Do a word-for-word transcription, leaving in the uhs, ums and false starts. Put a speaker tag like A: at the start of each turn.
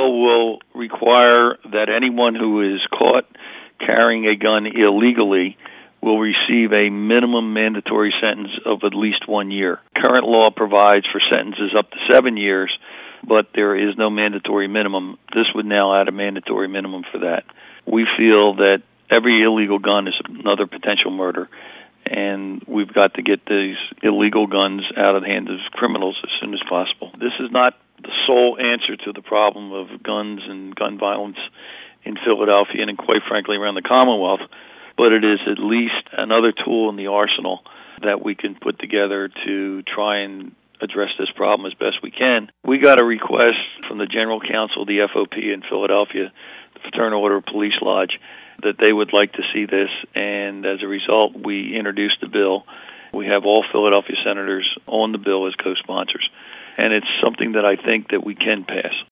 A: bill will require that anyone who is caught carrying a gun illegally will receive a minimum mandatory sentence of at least one year. Current law provides for sentences up to seven years, but there is no mandatory minimum. This would now add a mandatory minimum for that. We feel that every illegal gun is another potential murder, and we've got to get these illegal guns out of the hands of criminals as soon as possible. This is not the sole answer to the problem of guns and gun violence in Philadelphia and, quite frankly, around the Commonwealth, but it is at least another tool in the arsenal that we can put together to try and address this problem as best we can. We got a request from the General Counsel of the F O P in Philadelphia, the Fraternal Order of Police Lodge, that they would like to see this, and as a result, we introduced the bill. We have all Philadelphia senators on the bill as co-sponsors, and it's something that I think that we can pass.